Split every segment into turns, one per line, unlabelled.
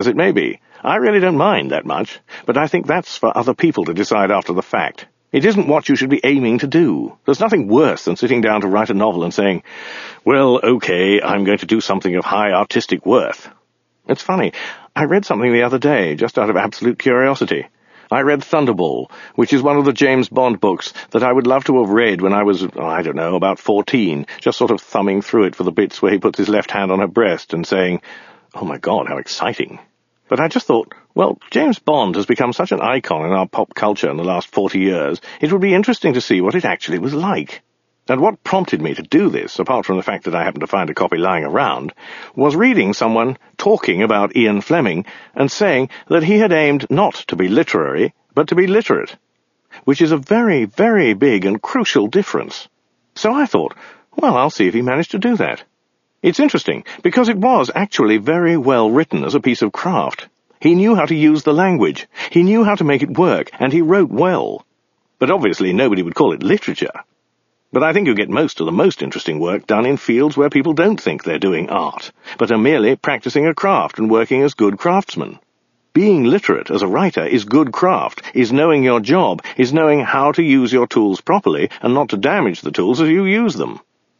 as it may be. I really don't mind that much, but I think that's for other people to decide after the fact. It isn't what you should be aiming to do. There's nothing worse than sitting down to write a novel and saying, well, okay, I'm going to do something of high artistic worth. It's funny, I read something the other day, just out of absolute curiosity. I read Thunderball, which is one of the James Bond books that I would love to have read when I was, about 14, just sort of thumbing through it for the bits where he puts his left hand on her breast and saying, oh my God, how exciting. But I just thought, well, James Bond has become such an icon in our pop culture in the last 40 years, it would be interesting to see what it actually was like. And what prompted me to do this, apart from the fact that I happened to find a copy lying around, was reading someone talking about Ian Fleming and saying that he had aimed not to be literary, but to be literate, which is a very, very big and crucial difference. So I thought, well, I'll see if he managed to do that. It's interesting, because it was actually very well written as a piece of craft. He knew how to use the language, he knew how to make it work, and he wrote well. But obviously nobody would call it literature. But I think you get most of the most interesting work done in fields where people don't think they're doing art, but are merely practicing a craft and working as good craftsmen. Being literate as a writer is good craft, is knowing your job, is knowing how to use your tools properly and not to damage the tools as you use them.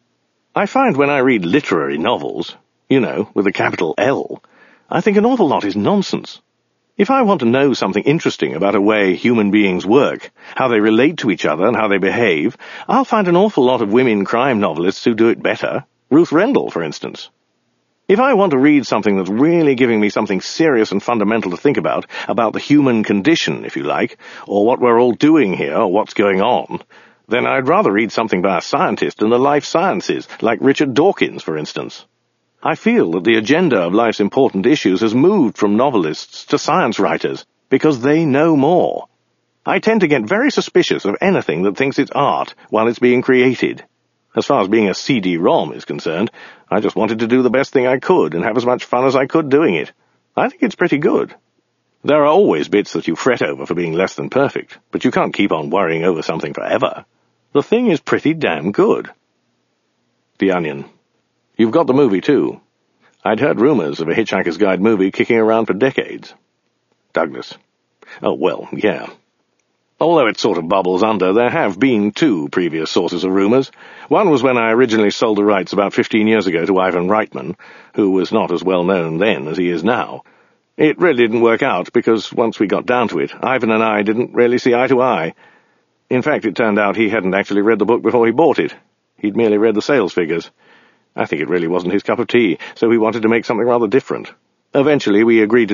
I find when I read literary novels, with a capital L, I think an awful lot is nonsense. If I want to know something interesting about a way human beings work, how they relate to each other and how they behave, I'll find an awful lot of women crime novelists who do it better. Ruth Rendell, for instance. If I want to read something that's really giving me something serious and fundamental to think about the human condition, if you like, or what we're all doing here, or what's going on, then I'd rather read something by a scientist in the life sciences, like Richard Dawkins, for instance. I feel that the agenda of life's important issues has moved from novelists to science writers, because they know more. I tend to get very suspicious of anything that thinks it's art while it's being created. As far as being a CD-ROM is concerned, I just wanted to do the best thing I could and have as much fun as I could doing it. I think it's pretty good. There are always bits that you fret over for being less than perfect, but you can't keep on worrying over something forever. The thing is pretty damn good. The Onion. You've got the movie, too. I'd heard rumors of a Hitchhiker's Guide movie kicking around for decades. Douglas. Oh, well, yeah. Although it sort of bubbles under, there have been 2 previous sources of rumors. One was when I originally sold the rights about 15 years ago to Ivan Reitman, who was not as well known then as he is now. It really didn't work out, because once we got down to it, Ivan and I didn't really see eye to eye. In fact, it turned out he hadn't actually read the book before he bought it. He'd merely read the sales figures. I think it really wasn't his cup of tea, so we wanted to make something rather different. Eventually, we agreed to